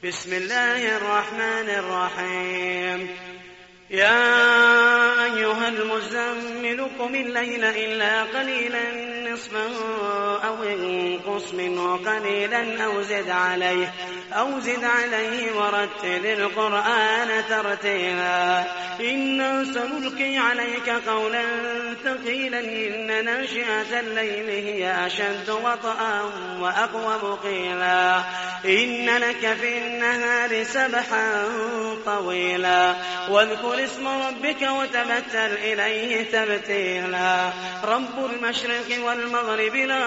بسم الله الرحمن الرحيم. يا أيها المزمل قم الليل إلا قليلا نصفه أو انقص منه قليلا أو زد عليه ورتل القرآن ترتيلا إنا سنلقي عليك قولا ثقيلا إن ناشئة الليل هي أشد وطئا وأقوم قيلا إن لك في النهار سبحا طويلا واذكر اسم ربك وتبتل إليه تبتيلا رب المشرق والمغرب لا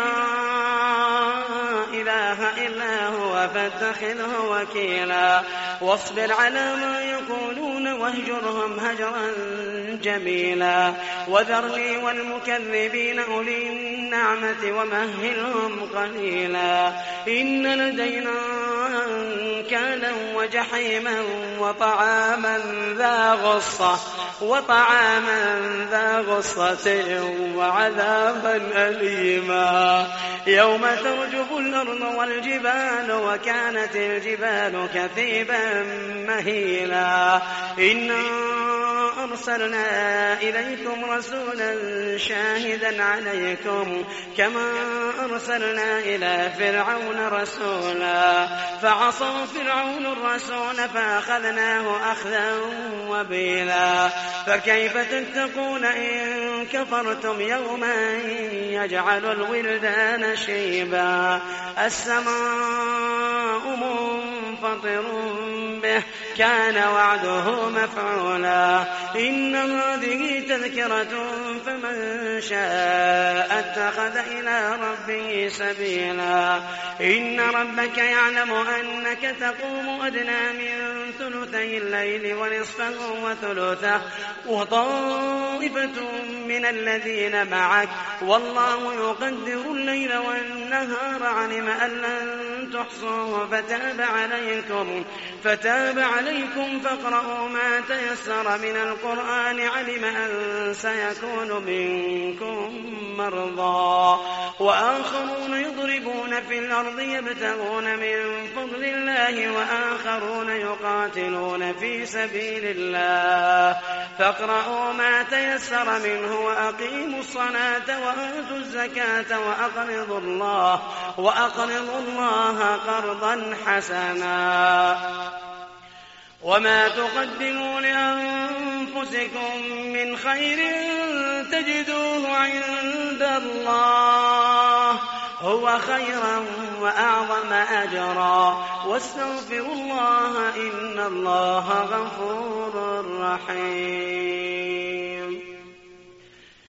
إله إلا هو فاتخذه وكيلا واصبر على ما يقولون واهجرهم هجرا جميلا وذرني والمكذبين أولي النعمة ومهلهم قليلا إن لدينا أنكالا وجحيما وطعاما ذا غصة وعذابا أليما يوم ترجف الأرض والجبال وكانت الجبال كثيبا مهيلا إنا أرسلنا إليكم رسولا شاهدا عليكم كما أرسلنا إلى فرعون رسولا فعصى فرعون الرسول فأخذناه أخذا وبيلا فكيف تتقون إن كفرتم يوما يجعل الولدان شيبا السماء منفطر به كان وعده مفعولا إن هذه تذكرة فمن شاء اتخذ إلى ربه سبيلا إن ربك يعلم أنك تقوم أدنى من ثلثي الليل ونصفه وثلثه وطائفة من الذين معك والله يقدر الليل والنهار علم أن لن تحصوه فتاب عليكم فاقرؤوا ما تيسر من القرآن علم أن سيكون منكم مرضى وآخرون يضربون في الأرض يبتغون من فضل الله وآخرون يقاتلون في سبيل الله فاقرؤوا ما تيسر منه وأقيموا الصلاة وآتوا الزكاة وأقرضوا الله قرضا حسنا وما تقدموا لأنفسكم من خير تجدوه عند الله هو خيرا وأعظم أجرا واستغفروا الله إن الله غفور رحيم.